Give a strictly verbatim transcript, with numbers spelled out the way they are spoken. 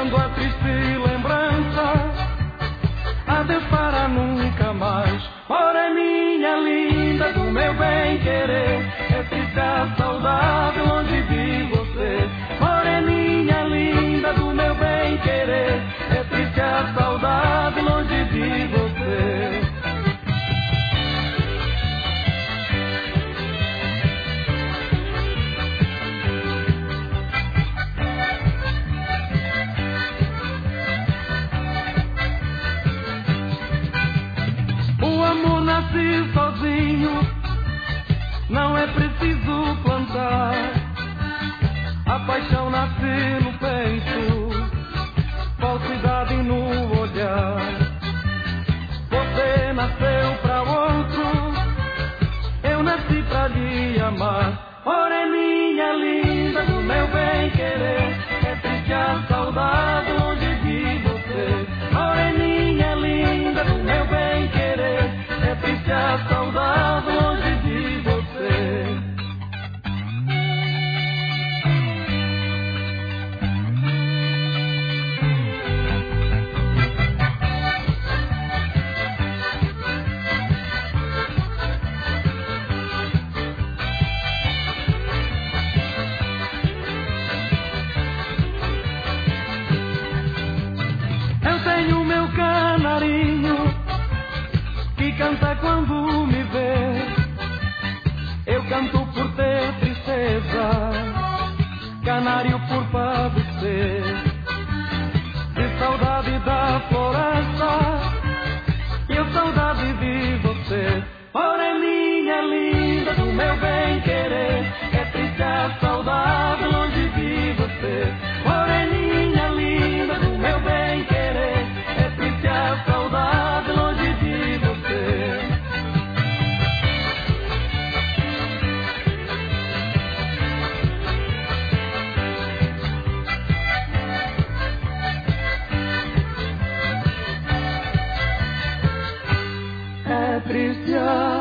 deixando a triste lembrança. Adeus para nunca mais, moreninha linda do meu bem querer. É triste a saudade longe de você, moreninha linda do meu bem querer. É triste a saudade longe de você. O amor nasce sozinho, não é preciso plantar. A paixão nasce no peito, falsidade no olhar. Você nasceu pra outro, eu nasci pra lhe amar. Moreninha linda do meu bem querer, é triste a saudade longe de você. Moreninha linda do meu bem querer, é triste a saudade longe de você. Eu tenho meu canarinho que canta quando me vê. Eu canto por ter tristeza, canário por padecer de saudade da floresta. E eu saudade de você, moreninha linda do meu bem querer. É triste a saudade longe de você, moreninha linda do meu bem querer. É triste a saudade longe de você. É triste a